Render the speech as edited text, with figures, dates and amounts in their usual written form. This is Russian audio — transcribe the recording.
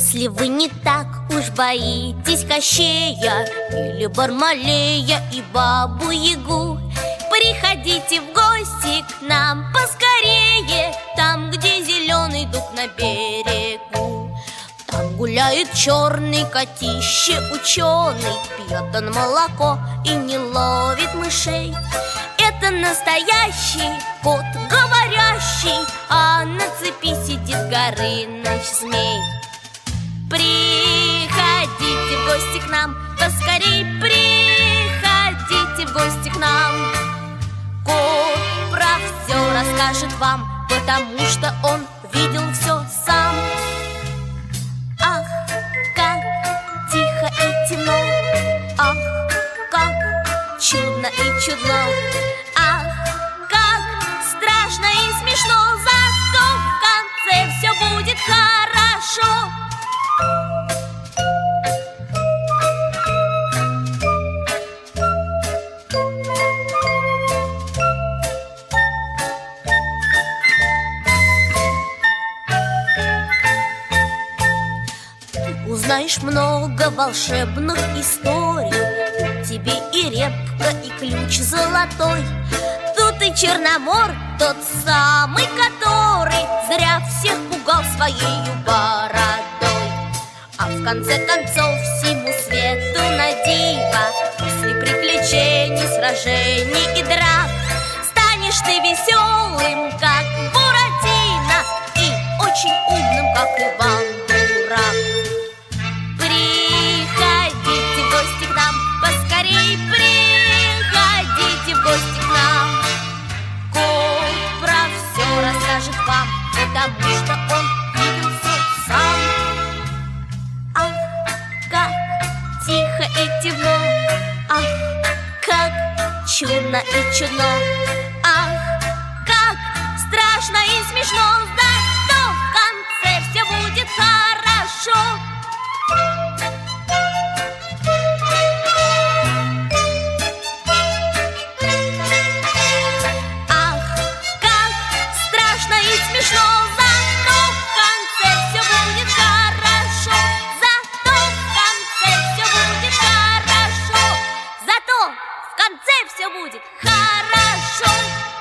Если вы не так уж боитесь Кощея или Бармалея и Бабу-Ягу, приходите в гости к нам поскорее, там, где зеленый дуб на берегу. Там гуляет черный котище ученый, пьет он молоко и не ловит мышей. Это настоящий кот говорящий, а на цепи сидит Горыныч-змей. Приходите в гости к нам, поскорей приходите в гости к нам. Кот про все расскажет вам, потому что он видел все сам. Ах, как тихо и темно, ах, как чудно и чудно, ах, как страшно и смешно, зато в конце все будет хорошо. Узнаешь много волшебных историй, тебе и репка, и ключ золотой. Тут и Черномор, тот самый, который зря всех пугал своею бородой. А в конце концов всему свету на диво, после приключений, сражений и драк, станешь ты веселым, как Буратино, и очень умным, как Иван-дурак. Приходите в гости к нам, поскорей приходите в гости к нам. Кот про все расскажет вам, потому что он видел все сам. Ах, как тихо и темно, ах, как чудно и чудно, ах, как страшно и смешно, зато в конце все будет хорошо. Все будет хорошо.